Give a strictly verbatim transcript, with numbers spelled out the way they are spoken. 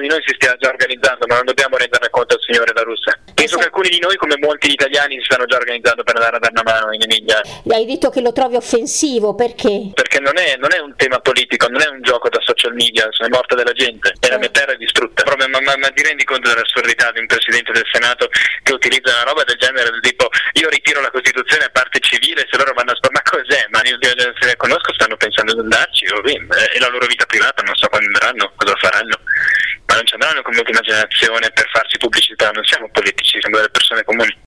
di noi si stia già organizzando, ma non dobbiamo renderne conto al signore La Russa. Penso che alcuni di noi, come molti italiani, si stanno già organizzando per andare a dare una mano in Emilia. Hai detto che lo trovi offensivo, perché? Perché non è, non è un tema politico, non è un gioco da social media, è morta della gente e la mia terra è distrutta. Proprio, ma, ma, ma ti rendi conto dell'assurdità di un Presidente del Senato che utilizza una roba del genere, del tipo io ritiro la Costituzione a parte civile, se loro vanno a spa- ma cos'è? Ma io, se ne conosco stanno pensando di andarci, o è la loro vita privata, non so quando andranno, cosa faranno, ma non ci andranno con molta immaginazione per farsi pubblicità, non siamo politici, siamo delle persone comuni.